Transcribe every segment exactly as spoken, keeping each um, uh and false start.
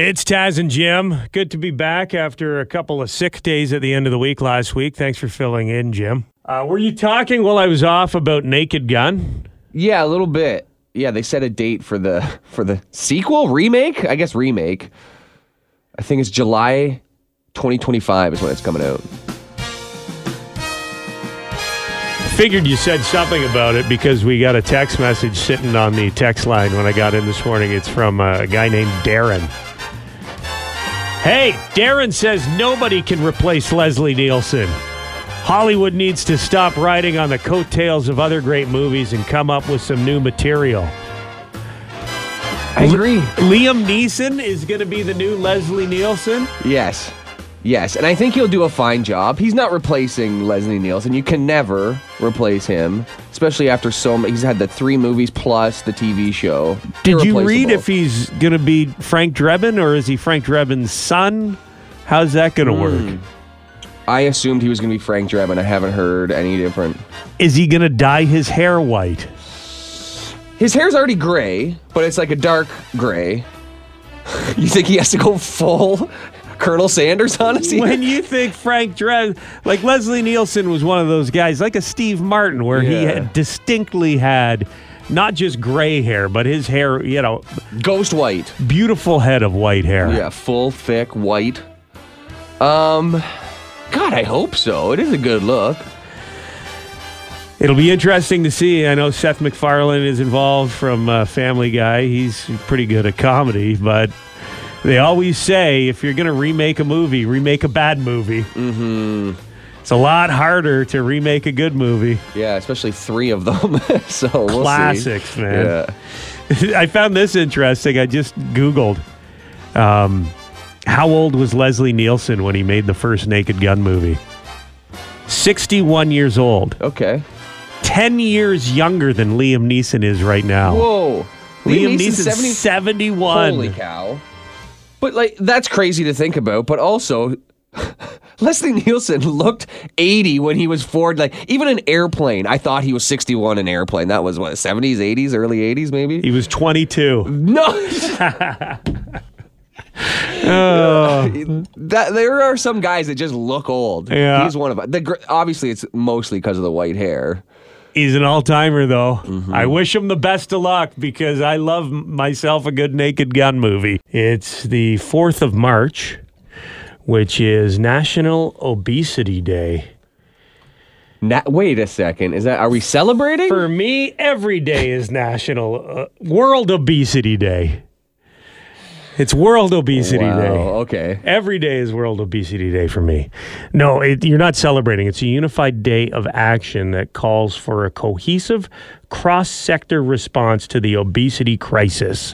It's Taz and Jim. Good to be back after a couple of sick days at the end of the week last week. Thanks for filling in, Jim. Uh, were you talking while I was off about Naked Gun? Yeah, a little bit. Yeah, they set a date for the for the sequel, remake? I guess remake. I think it's July twenty twenty-five is when it's coming out. Figured you said something about it because we got a text message sitting on the text line when I got in this morning. It's from a guy named Darren. Hey, Darren says nobody can replace Leslie Nielsen. Hollywood needs to stop riding on the coattails of other great movies and come up with some new material. I agree. Liam Neeson is going to be the new Leslie Nielsen? Yes. Yes, and I think he'll do a fine job. He's not replacing Leslie Nielsen. You can never replace him, especially after so many. He's had the three movies plus the T V show. Did you read if he's going to be Frank Drebin or is he Frank Drebin's son? How's that going to mm. work? I assumed he was going to be Frank Drebin. I haven't heard any different. Is he going to dye his hair white? His hair's already gray, but it's like a dark gray. You think he has to go full Colonel Sanders on us? When you think Frank Drebin, like Leslie Nielsen was one of those guys, like a Steve Martin, where yeah. he had distinctly had not just gray hair, but his hair, you know, ghost white, beautiful head of white hair. Yeah, full, thick, white. Um, God, I hope so. It is a good look. It'll be interesting to see. I know Seth MacFarlane is involved from uh, Family Guy. He's pretty good at comedy, but they always say if you're going to remake a movie, remake a bad movie. Mm-hmm. It's a lot harder to remake a good movie. Yeah, especially three of them. So we'll Classics, see. man. Yeah. I found this interesting. I just Googled. Um, how old was Leslie Nielsen when he made the first Naked Gun movie? sixty-one years old. Okay. ten years younger than Liam Neeson is right now. Whoa. Liam, Liam Neeson's seventy-one. Holy cow. But, like, that's crazy to think about. But also, Leslie Nielsen looked eighty when he was Ford. Like, even an Airplane, I thought he was sixty-one in Airplane. That was, what, seventies, eighties, early eighties, maybe? He was twenty-two. No. Oh. that, there are some guys that just look old. Yeah. He's one of them. The, obviously, it's mostly because of the white hair. He's an all-timer, though. Mm-hmm. I wish him the best of luck because I love myself a good Naked Gun movie. It's the fourth of March, which is National Obesity Day. Na- wait a second. Is that? Are we celebrating? For me, every day is National uh, World Obesity Day. It's World Obesity wow, Day. Okay. Every day is World Obesity Day for me. No, it, you're not celebrating. It's a unified day of action that calls for a cohesive cross-sector response to the obesity crisis.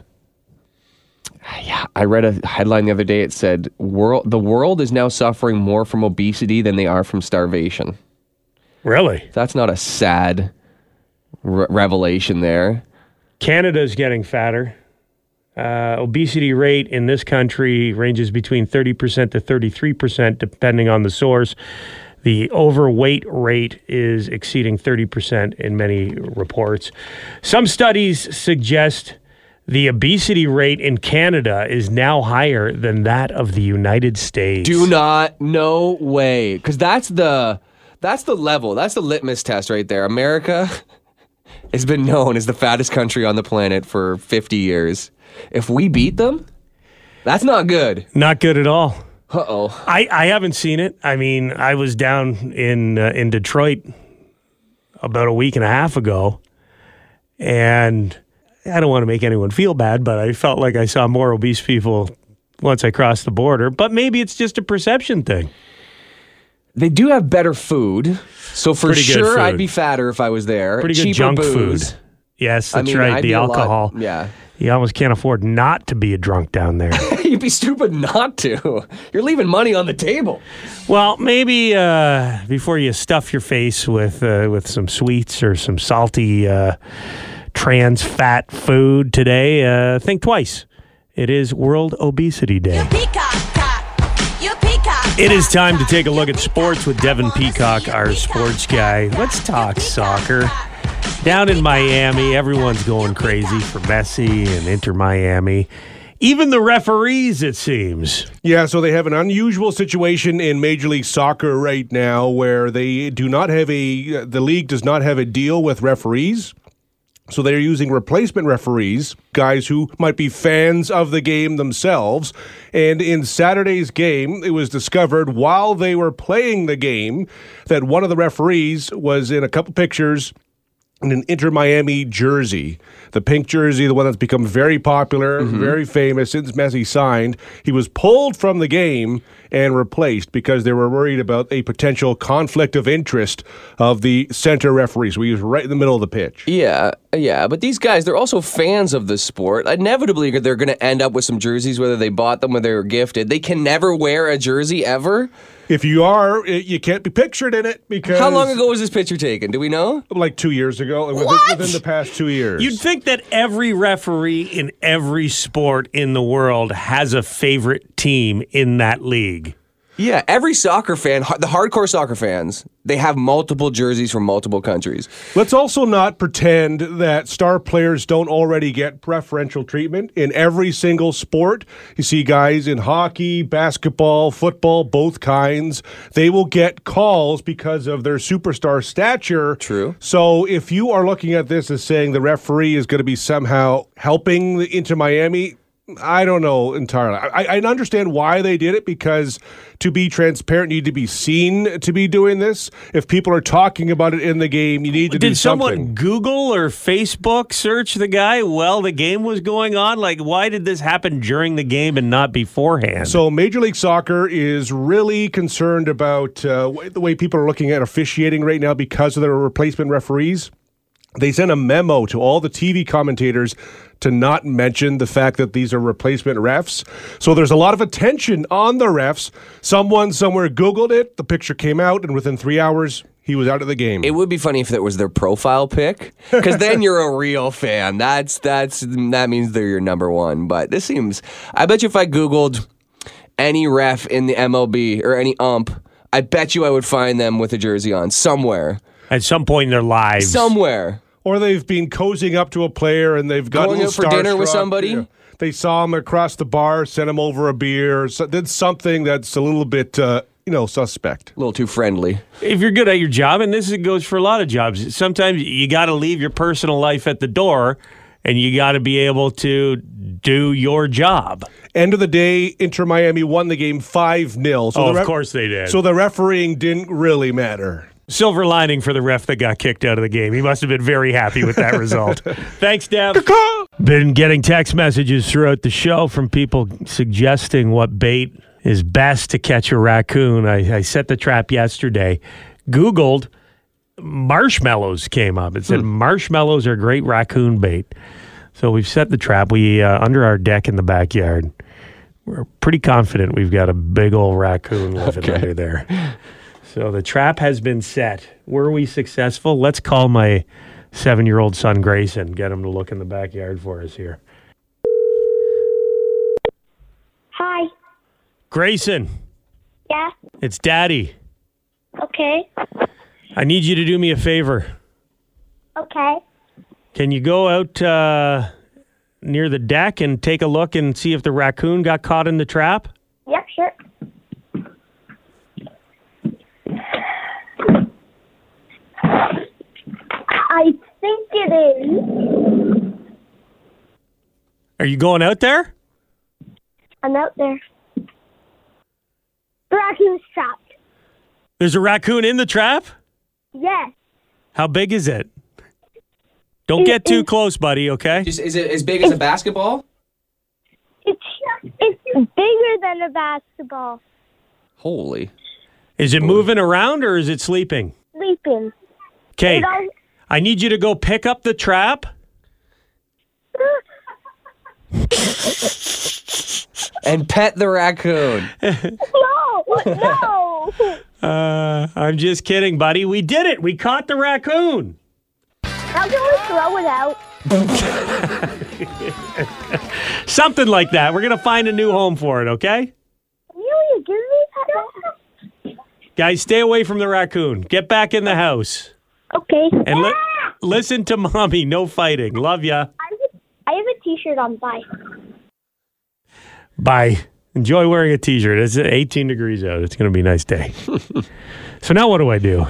Yeah, I read a headline the other day. It said, "World, the world is now suffering more from obesity than they are from starvation." Really? That's not a sad re- revelation there. Canada's getting fatter. Uh, obesity rate in this country ranges between thirty percent to thirty-three percent, depending on the source. The overweight rate is exceeding thirty percent in many reports. Some studies suggest the obesity rate in Canada is now higher than that of the United States. Do not, no way. Because that's the, that's the level, that's the litmus test right there. America has been known as the fattest country on the planet for fifty years. If we beat them, that's not good. Not good at all. Uh-oh. I, I haven't seen it. I mean, I was down in uh, in Detroit about a week and a half ago, and I don't want to make anyone feel bad, but I felt like I saw more obese people once I crossed the border. But maybe it's just a perception thing. They do have better food, so for Pretty sure I'd be fatter if I was there. Pretty good Cheaper junk booze. food. Yes, that's I mean, right. I'd the be a alcohol. Lot, yeah. You almost can't afford not to be a drunk down there. You'd be stupid not to. You're leaving money on the table. Well, maybe uh, before you stuff your face with uh, with some sweets or some salty uh, trans fat food today, uh, think twice. It is World Obesity Day. It is time to take a look at sports with Devin Peacock, our sports guy. Let's talk soccer. Down in Miami, everyone's going crazy for Messi and Inter Miami. Even the referees, it seems. Yeah, so they have an unusual situation in Major League Soccer right now where they do not have a, the league does not have a deal with referees. So they're using replacement referees, guys who might be fans of the game themselves. And in Saturday's game, it was discovered while they were playing the game that one of the referees was in a couple pictures in an Inter Miami jersey, the pink jersey, the one that's become very popular, mm-hmm. very famous since Messi signed. He was pulled from the game and replaced because they were worried about a potential conflict of interest of the center referee. So he was right in the middle of the pitch. Yeah, yeah, but these guys, they're also fans of the sport. Inevitably, they're going to end up with some jerseys, whether they bought them or they were gifted. They can never wear a jersey ever. If you are, you can't be pictured in it because... How long ago was this picture taken? Do we know? Like two years ago. Within, What? within the past two years. You'd think that every referee in every sport in the world has a favorite team in that league. Yeah, every soccer fan, the hardcore soccer fans, they have multiple jerseys from multiple countries. Let's also not pretend that star players don't already get preferential treatment in every single sport. You see guys in hockey, basketball, football, both kinds. They will get calls because of their superstar stature. True. So if you are looking at this as saying the referee is going to be somehow helping the Inter Miami, I don't know entirely. I, I understand why they did it because to be transparent, you need to be seen to be doing this. If people are talking about it in the game, you need to Did do something. Did someone Google or Facebook search the guy while the game was going on? Like, why did this happen during the game and not beforehand? So Major League Soccer is really concerned about uh, the way people are looking at officiating right now because of their replacement referees. They sent a memo to all the T V commentators to not mention the fact that these are replacement refs. So there's a lot of attention on the refs. Someone somewhere Googled it, the picture came out, and within three hours, he was out of the game. It would be funny if that was their profile pic, because then you're a real fan. That's that's that means they're your number one. But this seems, I bet you if I Googled any ref in the M L B or any ump, I bet you I would find them with a jersey on somewhere. At some point in their lives. Somewhere. Or they've been cozying up to a player and they've got Going out for dinner with somebody. You know, they saw him across the bar, sent him over a beer, so, did something that's a little bit, uh, you know, suspect. A little too friendly. If you're good at your job, and this goes for a lot of jobs, sometimes you got to leave your personal life at the door and you got to be able to do your job. End of the day, Inter Miami won the game five nil. So oh, the of ref- course they did. So the refereeing didn't really matter. Silver lining for the ref that got kicked out of the game. He must have been very happy with that result. Thanks, Dev. Been getting text messages throughout the show from people suggesting what bait is best to catch a raccoon. I, I set the trap yesterday. Googled marshmallows came up. It said hmm. marshmallows are great raccoon bait. So we've set the trap. We uh, under our deck in the backyard. We're pretty confident we've got a big old raccoon living okay. under there. So the trap has been set. Were we successful? Let's call my seven-year-old son, Grayson, get him to look in the backyard for us here. Hi. Grayson. Yeah? It's Daddy. Okay. I need you to do me a favor. Okay. Can you go out uh, near the deck and take a look and see if the raccoon got caught in the trap? Yep, sure. I think it is. Are you going out there? I'm out there. The raccoon's trapped. There's a raccoon in the trap? Yes. How big is it? Don't get too close, buddy, okay? Is, is it as big as a basketball? It's, it's bigger than a basketball. Holy. Is it moving around or is it sleeping? Sleeping. Okay. I need you to go pick up the trap. And pet the raccoon. No, no. Uh, I'm just kidding, buddy. We did it. We caught the raccoon. How can we throw it out? Something like that. We're going to find a new home for it, okay? Will you give me that? Guys, stay away from the raccoon. Get back in the house. Okay. And li- listen to Mommy. No fighting. Love ya. I have a T-shirt on. Bye. Bye. Enjoy wearing a t-shirt. It's eighteen degrees out. It's going to be a nice day. So now what do I do?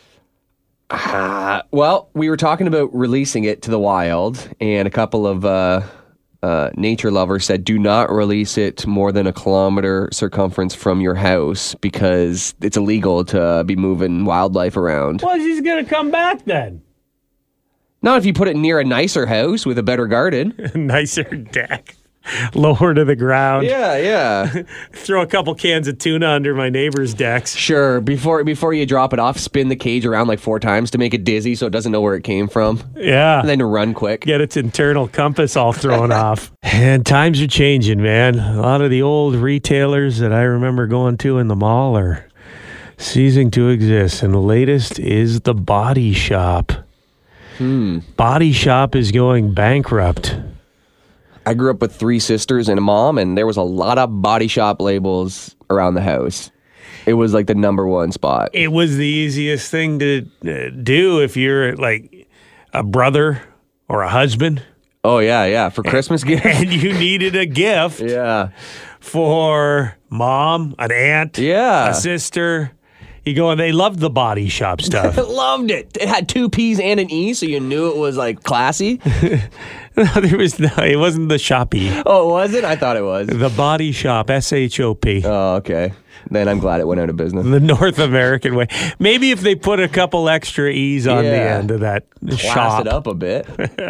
Uh, well, we were talking about releasing it to the wild, and a couple of uh, uh, nature lovers said do not release it more than a kilometer circumference from your house because it's illegal to be moving wildlife around. Well, she's going to come back then. Not if you put it near a nicer house with a better garden. Nicer deck. Lower to the ground. Yeah, yeah. Throw a couple cans of tuna under my neighbor's decks. Sure. Before before you drop it off, spin the cage around like four times to make it dizzy so it doesn't know where it came from. Yeah. And then to run quick. Get its internal compass all thrown off. And times are changing, man. A lot of the old retailers that I remember going to in the mall are ceasing to exist. And the latest is the Body Shop. Hmm. Body Shop is going bankrupt. I grew up with three sisters and a mom, and there was a lot of Body Shop labels around the house. It was like the number one spot. It was the easiest thing to uh, do if you're like a brother or a husband. Oh, yeah, yeah. For Christmas gift. And you needed a gift Yeah. for mom, an aunt, Yeah. a sister. You go, and they loved the Body Shop stuff. Loved it. It had two P's and an E, so you knew it was like classy. No, there was no, it wasn't the shoppy. Oh, was it? I thought it was. The Body Shop, S H O P. Oh, okay. Then I'm glad it went out of business. The North American way. Maybe if they put a couple extra E's on the Yeah. end of that Class shop. it up a bit.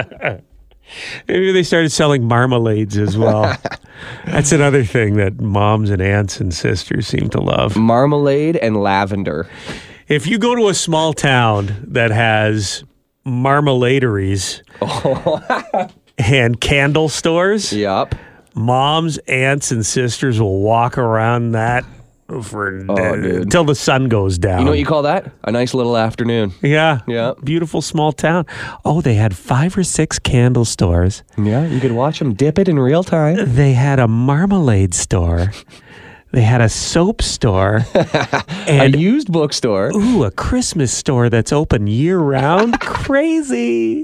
Maybe they started selling marmalades as well. That's another thing that moms and aunts and sisters seem to love. Marmalade and lavender. If you go to a small town that has marmaladeries and candle stores, Yup. moms, aunts, and sisters will walk around that for Oh, uh, dude. until the sun goes down. You know what you call that? A nice little afternoon. Yeah. Yeah. Beautiful small town. Oh, they had five or six candle stores. Yeah, you could watch them dip it in real time. They had a marmalade store. They had a soap store. And A used bookstore. ooh, a Christmas store that's open year round. Crazy.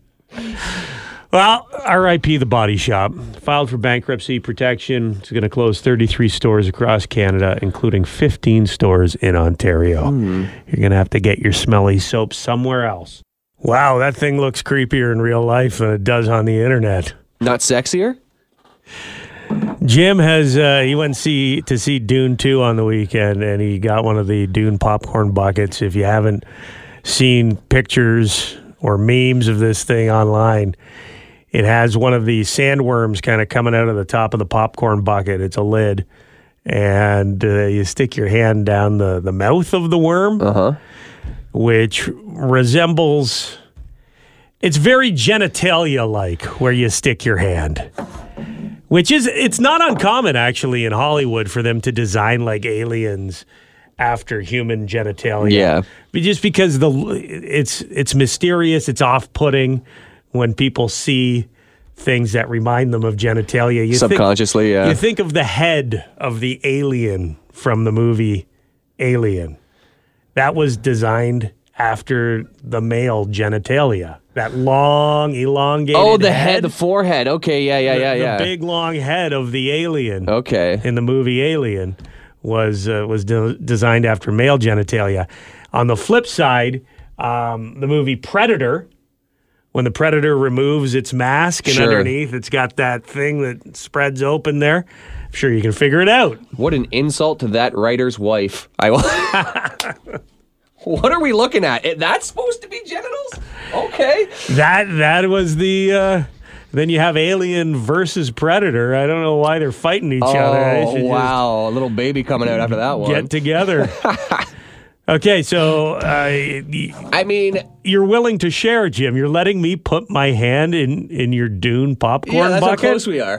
Well, R I P the Body Shop. Filed for bankruptcy protection. It's going to close thirty-three stores across Canada, including fifteen stores in Ontario. Mm. You're going to have to get your smelly soap somewhere else. Wow, that thing looks creepier in real life than it does on the internet. Not sexier? Jim has, uh, he went see, to see Dune two on the weekend, and he got one of the Dune popcorn buckets. If you haven't seen pictures or memes of this thing online, it has one of the sandworms kind of coming out of the top of the popcorn bucket. It's a lid. And uh, you stick your hand down the, the mouth of the worm, Uh-huh. which resembles, it's very genitalia-like where you stick your hand. Which is, it's not uncommon actually in Hollywood for them to design like aliens after human genitalia. Yeah. But just because the it's it's mysterious, it's off-putting when people see things that remind them of genitalia. You Subconsciously, think, yeah. You think of the head of the alien from the movie Alien. That was designed after the male genitalia. That long, elongated Oh, the head. head, the forehead. Okay, yeah, yeah, the, yeah, the yeah. big long head of the alien Okay. in the movie Alien was uh, was de- designed after male genitalia. On the flip side, um, the movie Predator, when the predator removes its mask and Sure. underneath it's got that thing that spreads open there, I'm sure you can figure it out. What an insult to that writer's wife. I will. What are we looking at? It, that's supposed to be genitals? Okay. That that was the. Uh, then you have Alien versus Predator. I don't know why they're fighting each other. They Oh, should just wow. A little baby coming out after that one. get together. Okay, so uh, I mean, you're willing to share, Jim. You're letting me put my hand in, in your Dune popcorn yeah, that's bucket. how close we are.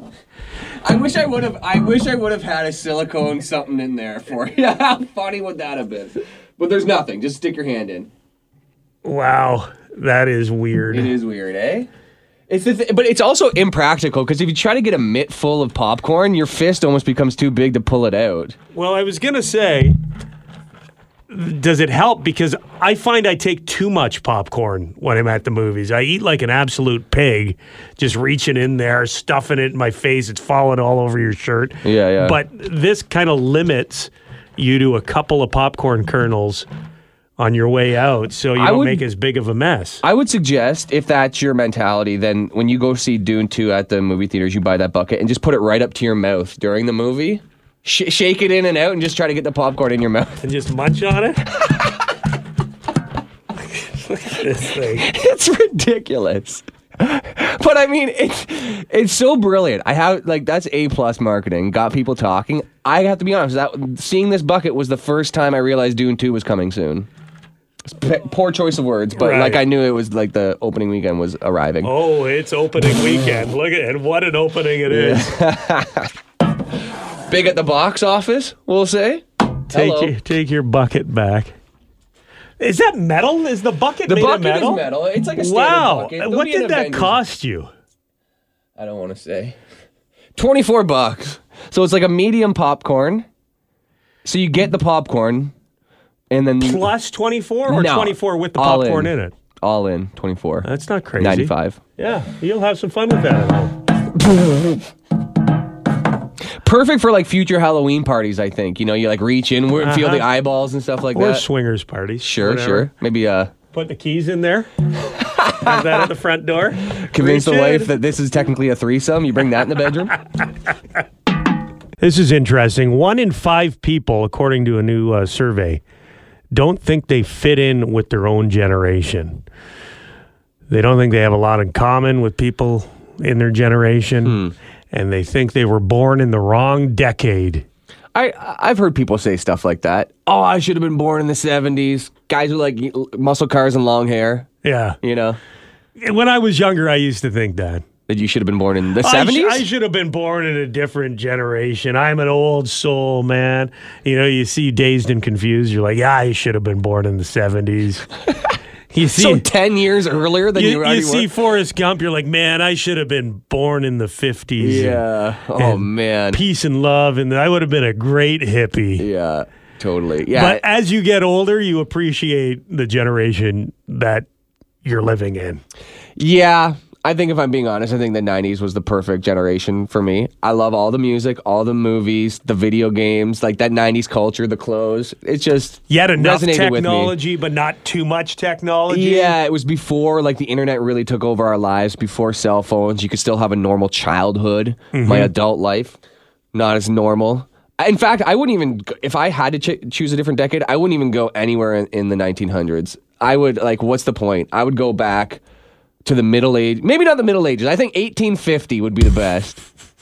I wish I would have. I wish I would have had a silicone something in there for you. How funny would that have been? But there's nothing. Just stick your hand in. Wow, that is weird. It is weird, eh? It's the th- but it's also impractical because if you try to get a mitt full of popcorn, your fist almost becomes too big to pull it out. Well, I was gonna say, does it help? Because I find I take too much popcorn when I'm at the movies. I eat like an absolute pig, just reaching in there, stuffing it in my face. It's falling all over your shirt. Yeah, yeah. But this kind of limits you to a couple of popcorn kernels on your way out, so you I don't would- make as big of a mess. I would suggest, if that's your mentality, then when you go see Dune two at the movie theaters, you buy that bucket and just put it right up to your mouth during the movie. Sh- shake it in and out and just try to get the popcorn in your mouth. And just munch on it. Look at this thing. It's ridiculous. But I mean, it's it's so brilliant. I have like that's A plus marketing. Got people talking. I have to be honest. That seeing this bucket was the first time I realized Dune two was coming soon. It's p- poor choice of words, but Right. like I knew it was like the opening weekend was arriving. Oh, it's opening weekend. Look at it. What an opening it is. Big at the box office, we'll say. Take Hello. your, take your bucket back. Is that metal? Is the bucket The made bucket of metal? is metal. It's like a standard Wow. bucket. There'll What be an did that Avengers- cost you? I don't want to say. twenty-four bucks. So it's like a medium popcorn. So you get the popcorn and then Plus twenty-four or No. twenty-four with the All popcorn in. in. it? all in twenty-four. That's not crazy. ninety-five. Yeah, you'll have some fun with that at home. Perfect for like future Halloween parties, I think. You know, you like reach inward and feel Uh-huh. the eyeballs and stuff like Or that. swingers parties. Sure, whatever. sure. Maybe uh Put the keys in there. Have that at the front door. convince the Reach in. wife that this is technically a threesome. You bring that in the bedroom. This is interesting. One in five people, according to a new uh, survey, don't think they fit in with their own generation. They don't think they have a lot in common with people in their generation, and they think they were born in the wrong decade. I I've heard people say stuff like that. Oh, I should have been born in the seventies. Guys with like muscle cars and long hair. Yeah. You know, When I was younger, I used to think that. that you should have been born in the I, sh- seventies. I should have been born in a different generation. I'm an old soul, man. You know, you see Dazed and Confused, you're like, yeah, I should have been born in the seventies. You see, So ten years earlier than you, you, already you see were. Forrest Gump, you're like, man, I should have been born in the fifties. and Yeah. Oh and man. Peace and love, and I would have been a great hippie. Yeah. Totally. Yeah. But as you get older, you appreciate the generation that you're living in. Yeah, I think if I'm being honest, I think the nineties was the perfect generation for me. I love all the music, all the movies, the video games, like that nineties culture, the clothes. It's just You had enough resonated with me. technology, but not too much technology. Yeah, it was before like the internet really took over our lives, before cell phones. You could still have a normal childhood. Mm-hmm. My adult life, not as normal. In fact, I wouldn't even, if I had to ch- choose a different decade, I wouldn't even go anywhere in, in the nineteen hundreds. I would, like, what's the point? I would go back to the Middle Age, maybe not the Middle Ages. I think eighteen fifty would be the best.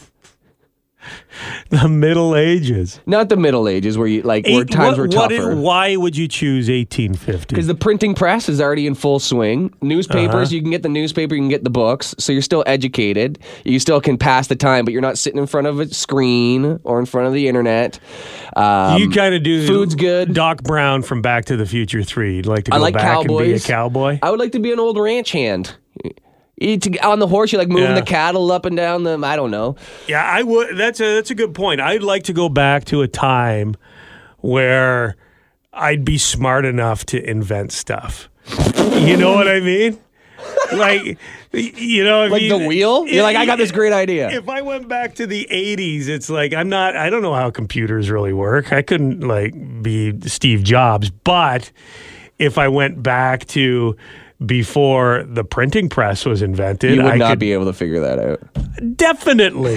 The Middle Ages. Not the Middle Ages where you like where Eight- times what- were what tougher. it- why would you choose eighteen fifty? Because the printing press is already in full swing. Newspapers, Uh-huh. you can get the newspaper, you can get the books, so you're still educated. You still can pass the time, but you're not sitting in front of a screen or in front of the internet. Um, you kind of do food's good. Doc Brown from Back to the Future three. You'd like to go I like back and be a cowboys. cowboy? I would like to be an old ranch hand. You, to, on the horse, you're like moving Yeah. the cattle up and down the. I don't know. Yeah, I would. That's a that's a good point. I'd like to go back to a time where I'd be smart enough to invent stuff. You know what I mean? Like, you know, if Like you- the wheel? You're like, I got this great idea. If I went back to the eighties, it's like I'm not. I don't know how computers really work. I couldn't like be Steve Jobs, but if I went back to before the printing press was invented, You would I not could be able to figure that out. definitely.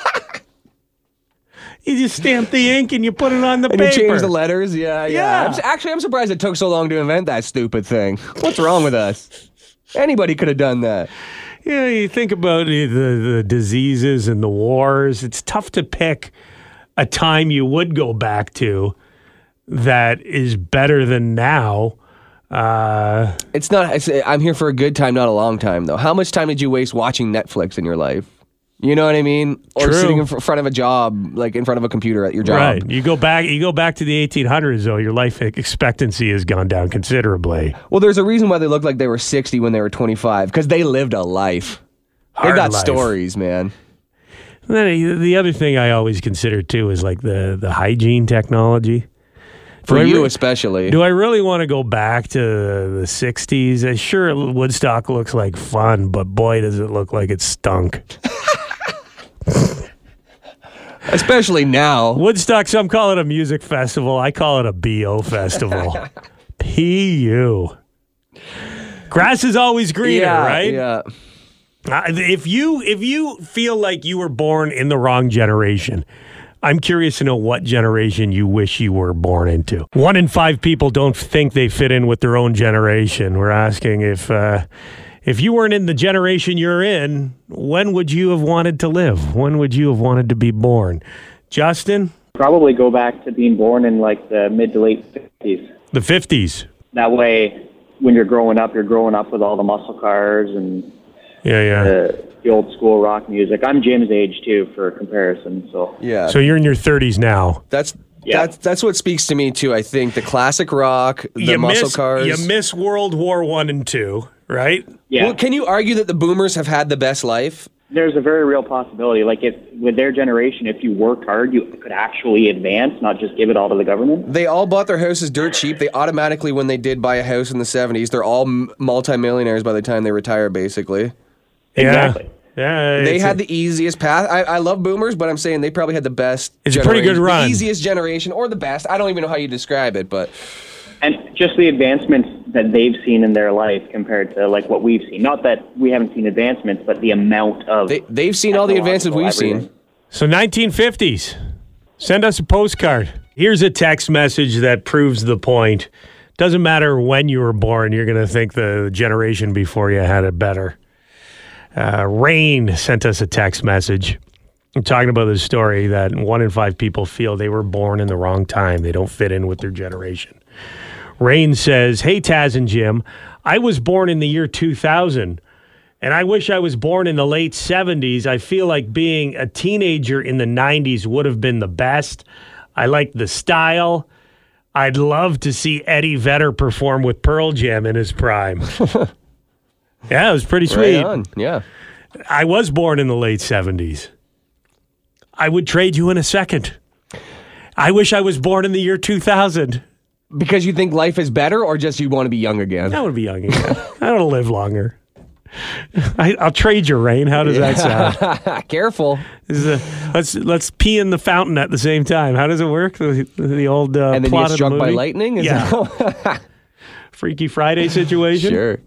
You just stamp the ink and you put it on the And paper. you change the letters? Yeah, yeah. Yeah. I'm, s- actually, I'm surprised it took so long to invent that stupid thing. What's wrong with us? Anybody could have done that. Yeah, you think about the, the, the diseases and the wars. It's tough to pick a time you would go back to that is better than now. Uh, It's not. It's, I'm here for a good time, not a long time, though. How much time did you waste watching Netflix in your life? You know what I mean? Or True. sitting in fr- front of a job, like in front of a computer at your job. right. You go back. You go back to the eighteen hundreds, though. Your life expectancy has gone down considerably. Well, there's a reason why they look like they were sixty when they were twenty-five, because they lived a life. They Hard got life. stories, man. And then the other thing I always consider too is like the the hygiene technology. For Do I you re- especially. Do I really want to go back to the sixties? Uh, Sure, Woodstock looks like fun, but boy, does it look like it stunk. Especially now. Woodstock, some call it a music festival. I call it a B O festival. P U. Grass is always greener, yeah, right? Yeah. Uh, if you if you feel like you were born in the wrong generation, I'm curious to know what generation you wish you were born into. One in five people don't think they fit in with their own generation. We're asking if uh, if you weren't in the generation you're in, when would you have wanted to live? When would you have wanted to be born? Justin? Probably go back to being born in like the mid to late fifties. The fifties. That way, when you're growing up, you're growing up with all the muscle cars and Yeah, yeah. the, the old school rock music. I'm Jim's age too, for comparison. So Yeah. So you're in your thirties now. That's Yeah. that's that's what speaks to me too. I think the classic rock, the you muscle miss, cars. You miss World War One and Two, right? yeah, Well, can you argue that the boomers have had the best life? there's a very real possibility. Like if with their generation, if you worked hard, you could actually advance, not just give it all to the government. They all bought their houses dirt cheap. They automatically, when they did buy a house in the seventies, they're all m- multimillionaires by the time they retire, basically. Exactly. Yeah. They it's had a- the easiest path. I, I love boomers, but I'm saying they probably had the best. It's a pretty good generation- run. The easiest generation, or the best. I don't even know how you describe it, but And just the advancements that they've seen in their life compared to like what we've seen. Not that we haven't seen advancements, but the amount of they they've seen all the advances we've everything. seen. So nineteen fifties. Send us a postcard. Here's a text message that proves the point. Doesn't matter when you were born, you're going to think the generation before you had it better. Uh, Rain sent us a text message. I'm talking about this story that one in five people feel they were born in the wrong time. They don't fit in with their generation. Rain says, "Hey, Taz and Jim, I was born in the year two thousand, and I wish I was born in the late seventies. I feel like being a teenager in the nineties would have been the best. I like the style. I'd love to see Eddie Vedder perform with Pearl Jam in his prime." Yeah, it was pretty sweet. Right on. Yeah. I was born in the late seventies. I would trade you in a second. I wish I was born in the year two thousand. Because you think life is better, or just you want to be young again? I want to be young again. I want to live longer. I, I'll trade you, Rain. How does that sound? Careful. This is a, let's let's pee in the fountain at the same time. How does it work? The, the old uh, And then plot you get of the struck by movie? lightning? Is Yeah. that- Freaky Friday situation. Sure.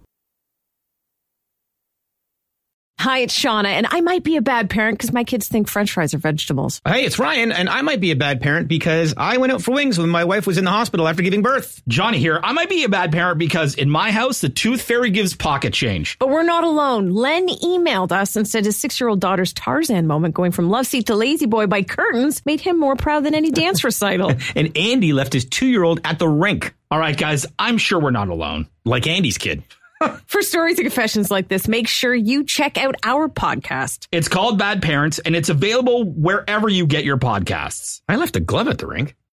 Hi, it's Shauna, and I might be a bad parent because my kids think French fries are vegetables. Hey, it's Ryan, and I might be a bad parent because I went out for wings when my wife was in the hospital after giving birth. Johnny here. I might be a bad parent because in my house, the tooth fairy gives pocket change. But we're not alone. Len emailed us and said his six-year-old daughter's Tarzan moment going from love seat to lazy boy by curtains made him more proud than any dance recital. And Andy left his two-year-old at the rink. All right, guys, I'm sure we're not alone. Like Andy's kid. For stories and confessions like this, make sure you check out our podcast. It's called Bad Parents, and it's available wherever you get your podcasts. I left a glove at the rink.